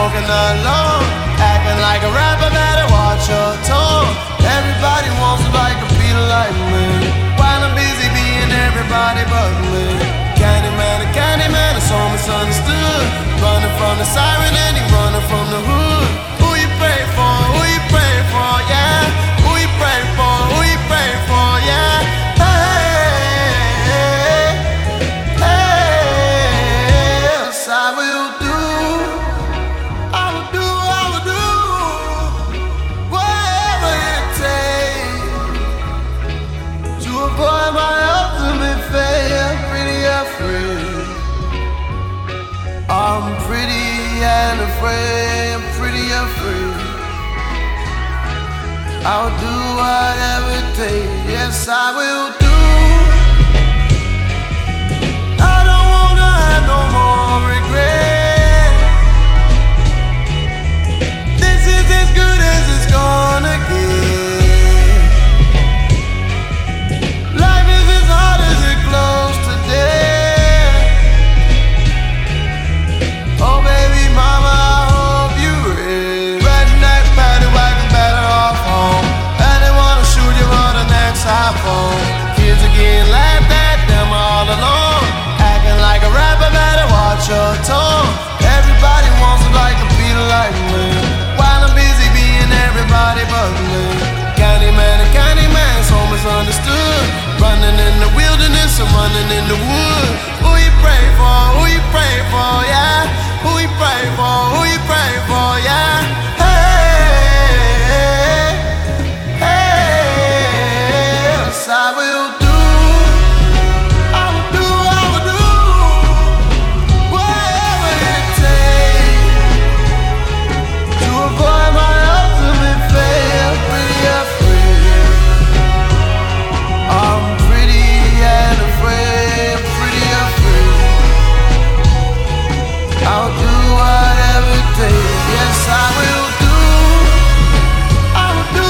smoking alone. Acting like a rapper, better watch your tone. Everybody wants to like a beat like me, while I'm busy being everybody but me. Candyman, it's so misunderstood. Running from the siren and he running from the hood. Who you pray for? Who you pray for? Yeah. Who you pray for? Who you pray for? Yeah. Yes, I will do. I will do whatever it takes to avoid my ultimate fate. I'm pretty afraid. I'm pretty and afraid. I'm pretty afraid. I'll do whatever it takes. Yes, I will do. I don't wanna have no more regret. This is as good as it's gonna get. Life is as hard as it close to death. Oh baby mama, I hope you ready. Redneck paddy wagon, better off home. And they wanna shoot you on the next iPhone. Kids are getting laughed at, them all alone. Acting like a rapper, better watch your tone. Everybody wants to like a beat like me, while I'm busy being everybody but me. Candyman, so misunderstood. Running in the wilderness, I'm running in the woods. Who you pray for? Who you pray for? Yeah. Who you pray for? Who you pray for? Yeah. Yes, I will do. I will do whatever it takes to avoid my ultimate fate. I'm pretty afraid. I'm pretty and afraid. I'm pretty afraid. I'll do whatever it takes. Yes, I will do. I will do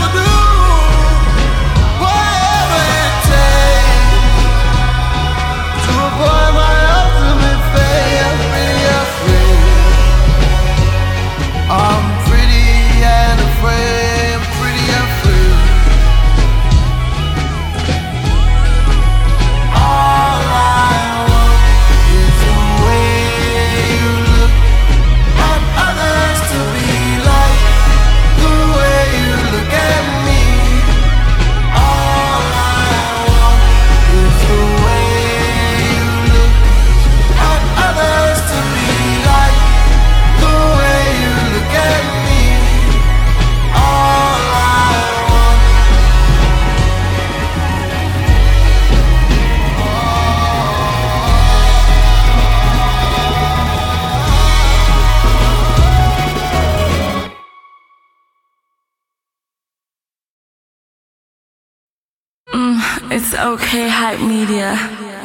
whatever it takes to avoid my ultimate fate. I'm pretty afraid. I'm pretty and afraid. I'm pretty afraid. All I want is the way you look. Want others to be like the way you look at me. All I want is the way you look. Want others to be like the way you look at me. All I want. It's okay, hype media.